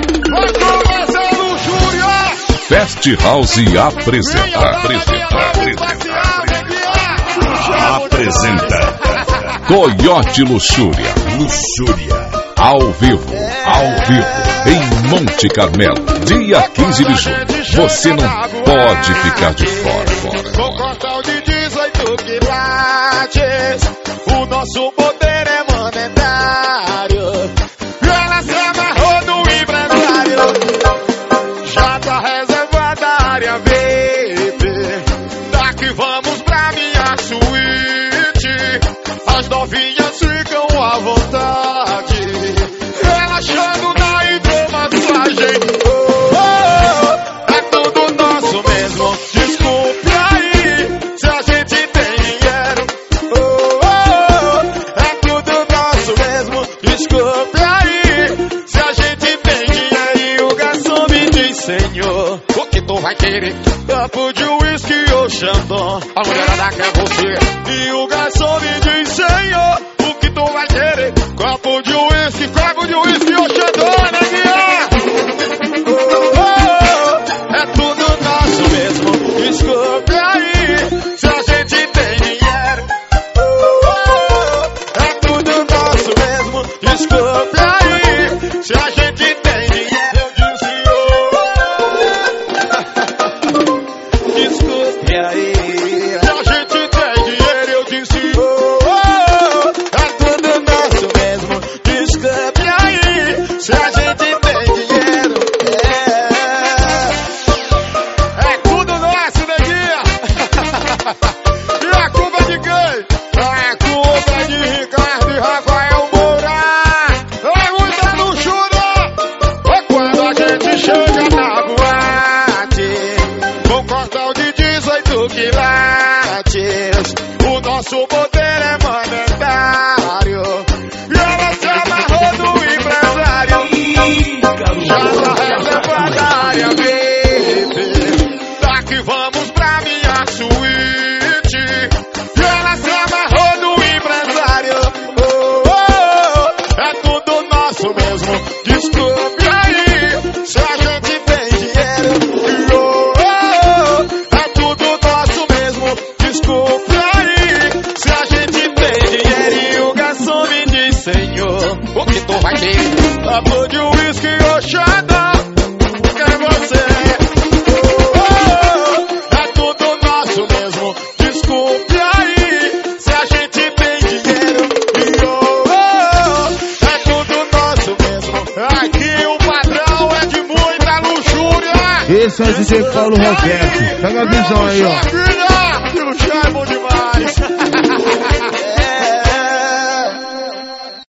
Vai começar a luxúria. Fast House apresenta Coyote Luxúria. Ao vivo, em Monte Carmelo, dia 15 de junho. Você não pode ficar de fora. Com cordão de 18 quilates, o nosso poder é monetário. Ela se amarrou no empresário, já tá reservada a área VIP. Daqui vamos pra minha suíte, as novinhas ficam à vontade, relaxando na hidromassagem. É tudo nosso mesmo, desculpe aí se a gente tem dinheiro. É tudo nosso mesmo, desculpe aí se a gente tem dinheiro. E o garçom me diz: senhor, o que tu vai querer? Copo de uísque ou Chandon? A mulherada quer você. E o garçom me diz: senhor, o que tu vai querer? Copo de uísque ou Chandon, neguinha? É tudo nosso mesmo, desculpe aí se a gente tem dinheiro. É tudo nosso mesmo, desculpe aí se a gente tem dinheiro. Eu disse: desculpe aí se a gente tem dinheiro. Eu disse: é tudo nosso mesmo, desculpe aí se a gente tem dinheiro. É tudo nosso, neguinha. E a culpa de quem? A culpa é de Ricardo e Rafael Moura. É muita luxúria. É quando a gente chega na boate, com cordão de 18 quilates, o nosso poder é monetário. E ela se amarrou no empresário, já tá reservada a área VIP. Daqui vamos pra minha suíte, e ela se amarrou no empresário. É tudo nosso mesmo, desculpe aí se a gente tem dinheiro. É tudo nosso mesmo, desculpe aí se a gente tem dinheiro. E o garçom me diz: senhor, o que tu vai querer? Copo de uísque ou Chandon? Quer você? É tudo nosso mesmo, desculpe aí se a gente tem dinheiro. É tudo nosso mesmo, aqui o padrão é de muita luxúria. Esse é o DJ Paulo Roberto. Pega a visão aí, ó. E o chá é bom demais.